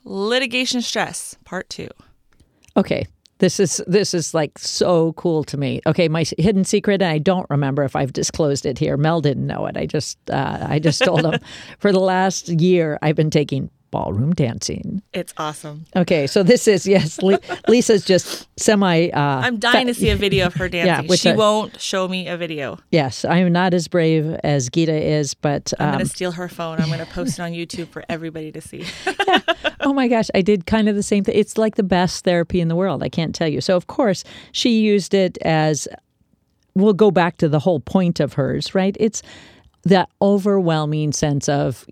litigation stress, part 2. Okay. This is like so cool to me. Okay, my hidden secret, and I don't remember if I've disclosed it here. Mel didn't know it. I just told him. For the last year, I've been taking ballroom dancing. It's awesome. Okay, so this is, yes, Lisa's just semi... I'm dying to see a video of her dancing. Yeah, she won't show me a video. Yes, I'm not as brave as Gita is, but... I'm going to steal her phone. I'm going to post it on YouTube for everybody to see. Yeah. Oh my gosh, I did kind of the same thing. It's like the best therapy in the world, I can't tell you. So of course, she used it as... We'll go back to the whole point of hers, right? It's that overwhelming sense of,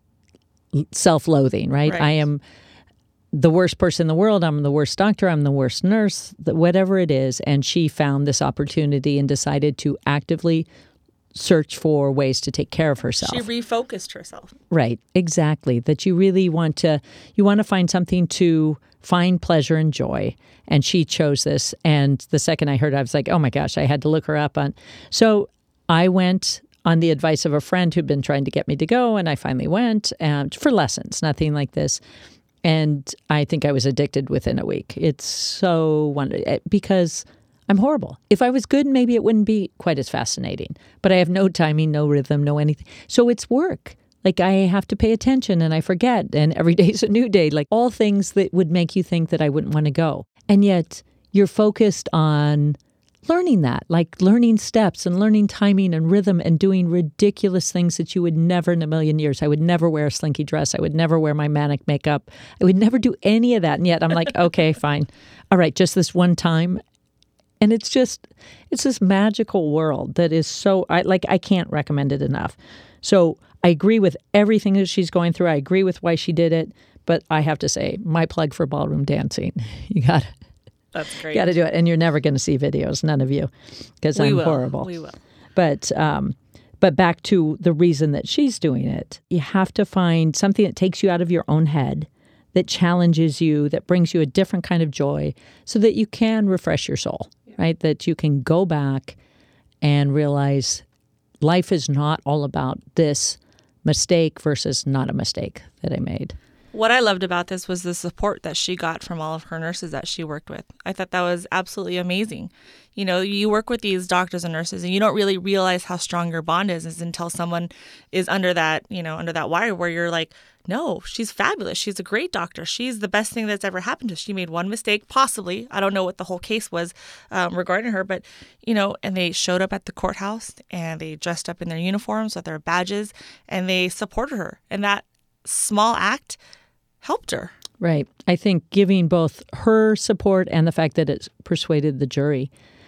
self-loathing, right? I am the worst person in the world. I'm the worst doctor. I'm the worst nurse, whatever it is. And she found this opportunity and decided to actively search for ways to take care of herself. She refocused herself. Right, exactly. That you really want to find something to find pleasure and joy. And she chose this. And the second I heard it, I was like, oh my gosh, I had to look her up on. So I went on the advice of a friend who'd been trying to get me to go, and I finally went for lessons, nothing like this. And I think I was addicted within a week. It's so wonderful because I'm horrible. If I was good, maybe it wouldn't be quite as fascinating. But I have no timing, no rhythm, no anything. So it's work. Like I have to pay attention and I forget. And every day's a new day. Like all things that would make you think that I wouldn't want to go. And yet you're focused on learning that, like learning steps and learning timing and rhythm and doing ridiculous things that you would never in a million years. I would never wear a slinky dress. I would never wear my manic makeup. I would never do any of that. And yet I'm like, okay, fine. All right, just this one time. And it's this magical world that is so, I can't recommend it enough. So I agree with everything that she's going through. I agree with why she did it. But I have to say, my plug for ballroom dancing, you got it. That's great. Got to do it. And you're never going to see videos, none of you, because I'm horrible. We will. But back to the reason that she's doing it, you have to find something that takes you out of your own head, that challenges you, that brings you a different kind of joy so that you can refresh your soul, right? That you can go back and realize life is not all about this mistake versus not a mistake that I made. What I loved about this was the support that she got from all of her nurses that she worked with. I thought that was absolutely amazing. You work with these doctors and nurses and you don't really realize how strong your bond is until someone is under that wire where you're like, no, she's fabulous. She's a great doctor. She's the best thing that's ever happened to us. She made one mistake, possibly. I don't know what the whole case was regarding her, but, and they showed up at the courthouse and they dressed up in their uniforms with their badges and they supported her. And that small act helped her. Right. I think giving both her support and the fact that it persuaded the jury.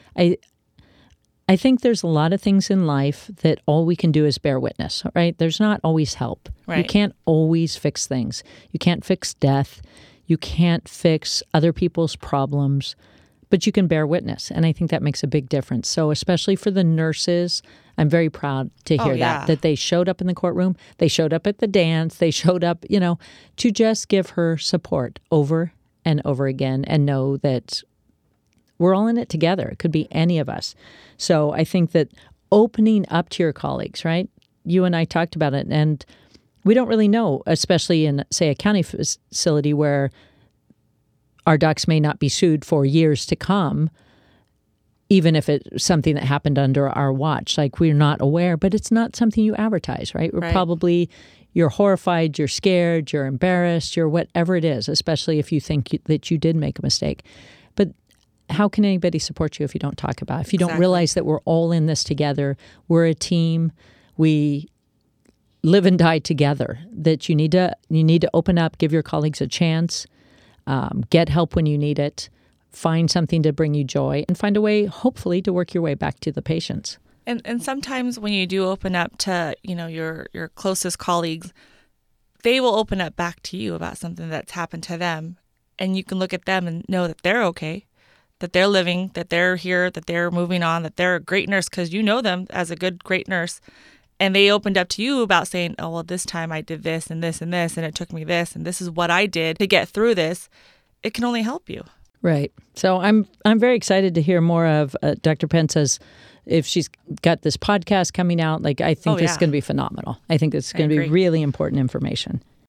I think there's a lot of things in life that all we can do is bear witness, right? There's not always help. Right. You can't always fix things. You can't fix death. You can't fix other people's problems, but you can bear witness. And I think that makes a big difference. So especially for the nurses, I'm very proud to hear that they showed up in the courtroom. They showed up at the dance. They showed up, to just give her support over and over again and know that we're all in it together. It could be any of us. So I think that opening up to your colleagues, right? You and I talked about it, and we don't really know, especially in, say, a county facility where our docs may not be sued for years to come, even if it's something that happened under our watch. Like, we're not aware, but it's not something you advertise, right? You're horrified, you're scared, you're embarrassed, you're whatever it is, especially if you think that you did make a mistake. But how can anybody support you if you don't talk about it? If you don't realize that we're all in this together, we're a team, we live and die together, that you need to open up, give your colleagues a chance, get help when you need it, find something to bring you joy, and find a way, hopefully, to work your way back to the patients. And sometimes when you do open up to, your closest colleagues, they will open up back to you about something that's happened to them. And you can look at them and know that they're okay, that they're living, that they're here, that they're moving on, that they're a great nurse because you know them as a good, great nurse. And they opened up to you about saying, oh, well, this time I did this and this and this, and it took me this, and this is what I did to get through this. It can only help you. Right. So I'm very excited to hear more of Dr. Pence's, if she's got this podcast coming out. Like, I think this is going to be phenomenal. I think it's going to be really important information.